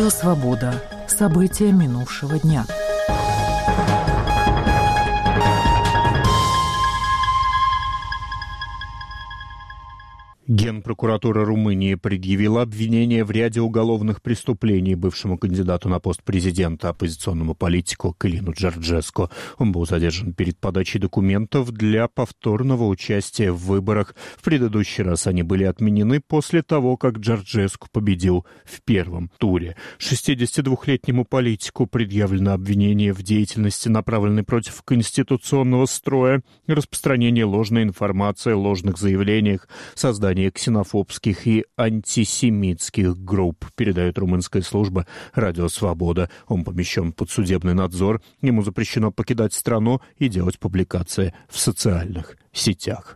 Радио «Свобода». События минувшего дня. Генпрокуратура Румынии предъявила обвинение в ряде уголовных преступлений бывшему кандидату на пост президента, оппозиционному политику Калину Джорджеску. Он был задержан перед подачей документов для повторного участия в выборах. В предыдущий раз они были отменены после того, как Джорджеску победил в первом туре. 62-летнему политику предъявлено обвинение в деятельности, направленной против конституционного строя, распространении ложной информации, ложных заявлениях, создании ксенофобских и антисемитских групп, передает румынская служба «Радио Свобода». Он помещен под судебный надзор. Ему запрещено покидать страну и делать публикации в социальных сетях.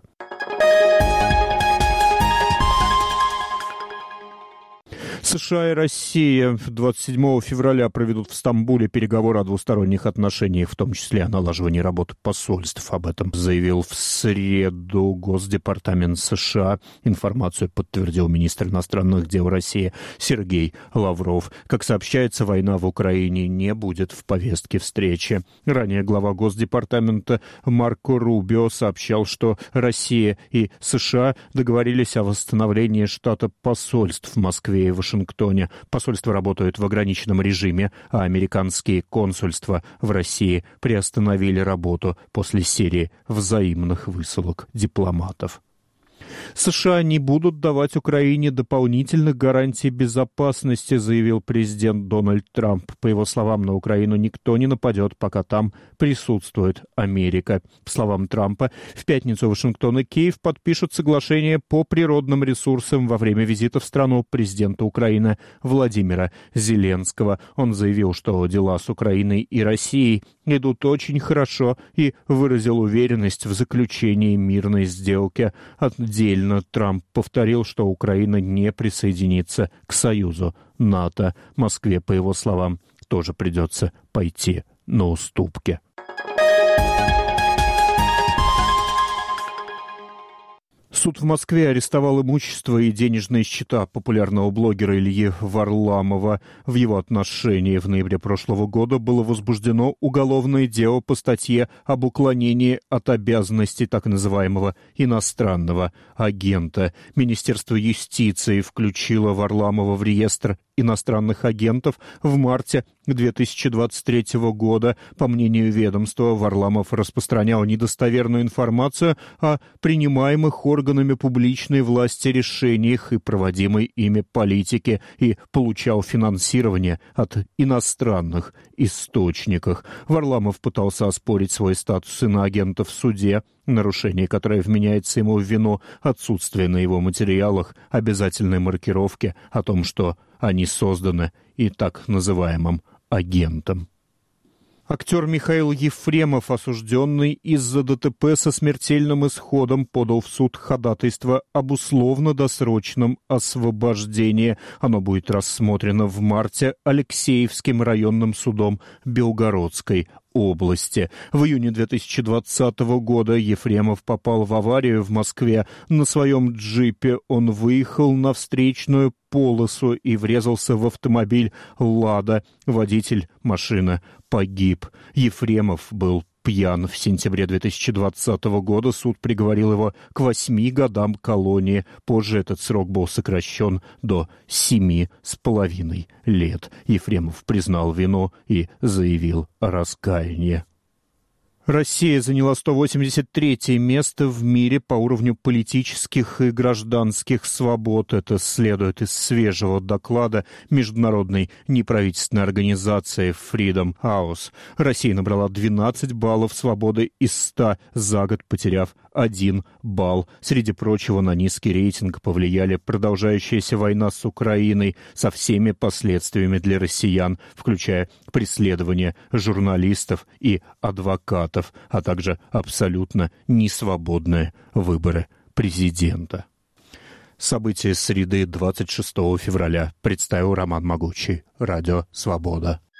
США и Россия 27 февраля проведут в Стамбуле переговоры о двусторонних отношениях, в том числе о налаживании работы посольств. Об этом заявил в среду Госдепартамент США. Информацию подтвердил министр иностранных дел России Сергей Лавров. Как сообщается, война в Украине не будет в повестке встречи. Ранее глава Госдепартамента Марко Рубио сообщал, что Россия и США договорились о восстановлении штата посольств в Москве и Вашингтоне. Посольства работают в ограниченном режиме, а американские консульства в России приостановили работу после серии взаимных высылок дипломатов. США не будут давать Украине дополнительных гарантий безопасности, заявил президент Дональд Трамп. По его словам, на Украину никто не нападет, пока там присутствует Америка. По словам Трампа, в пятницу Вашингтон и Киев подпишут соглашение по природным ресурсам во время визита в страну президента Украины Владимира Зеленского. Он заявил, что дела с Украиной и Россией идут очень хорошо и выразил уверенность в заключении мирной сделки. Отдельно Трамп повторил, что Украина не присоединится к союзу НАТО. Москве, по его словам, тоже придется пойти на уступки. Суд в Москве арестовал имущество и денежные счета популярного блогера Ильи Варламова. В его отношении в ноябре прошлого года было возбуждено уголовное дело по статье об уклонении от обязанностей так называемого иностранного агента. Министерство юстиции включило Варламова в реестр иностранных агентов в марте 2023 года. По мнению ведомства, Варламов распространял недостоверную информацию о принимаемых органами публичной власти решениях и проводимой ими политике и получал финансирование от иностранных источников. Варламов пытался оспорить свой статус иноагента в суде. Нарушение, которое вменяется ему в вину, отсутствие на его материалах обязательной маркировки о том, что они созданы и так называемым агентом. Актер Михаил Ефремов, осужденный из-за ДТП со смертельным исходом, подал в суд ходатайство об условно-досрочном освобождении. Оно будет рассмотрено в марте Алексеевским районным судом Белгородской области. В июне 2020 года Ефремов попал в аварию в Москве. На своем джипе он выехал на встречную полосу и врезался в автомобиль «Лада». Водитель машины погиб. Ефремов был пьян. В сентябре 2020 года суд приговорил его к 8 годам колонии. Позже этот срок был сокращен до 7,5 лет. Ефремов признал вину и заявил о раскаянии. Россия заняла 183-е место в мире по уровню политических и гражданских свобод. Это следует из свежего доклада международной неправительственной организации Freedom House. Россия набрала 12 баллов свободы из 100 за год, потеряв 1 балл. Среди прочего, на низкий рейтинг повлияли продолжающаяся война с Украиной со всеми последствиями для россиян, включая преследование журналистов и адвокатов, а также абсолютно несвободные выборы президента. События среды 26 февраля представил Роман Могучий. Радио «Свобода».